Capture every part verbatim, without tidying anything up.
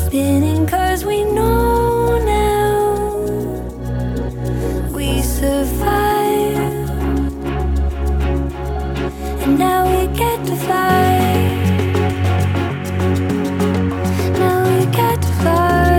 spinning 'cause we know now we survive, and now we get to fly. Now we get to fly.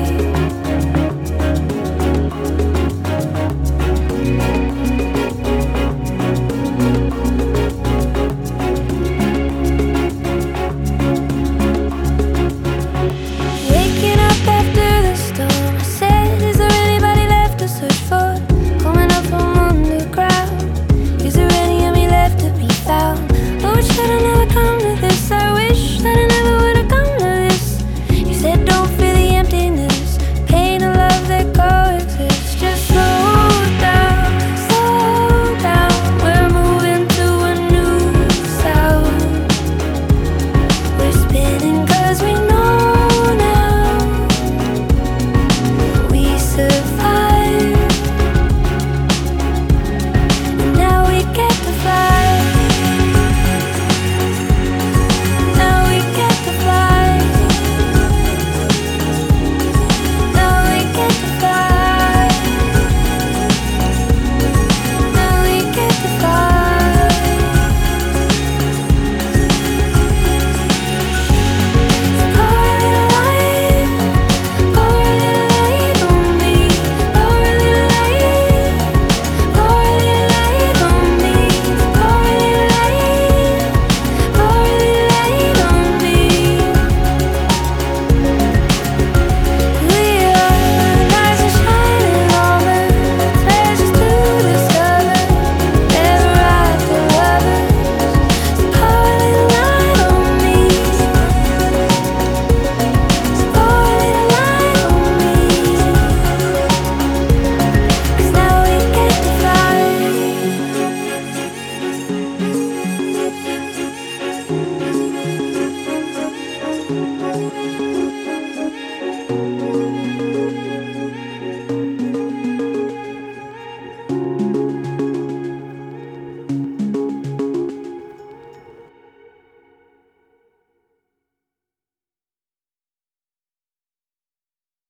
Waking up after the storm, I said, is there anybody left to search for? Coming up from underground, is there any of me left to be found? I wish that I never come to this, I wish that I never would have come to this. You said don't feel the emptiness, pain and love that coexist. Just slow down, slow down, we're moving to a new sound. We're spinning 'cause we know now we survive, and now we get to fly. Now we get to fly. Now we get to fly. Now we get to fly. Pour a little light, pour a little light on me. Pour a little light, pour a little light on me. Pour a little light, pour a little light on me. We are nice and shining armor, treasures to discover, never after lovers. So pour a little light on me. Pour a little light on me. 'Cause now we get to fly.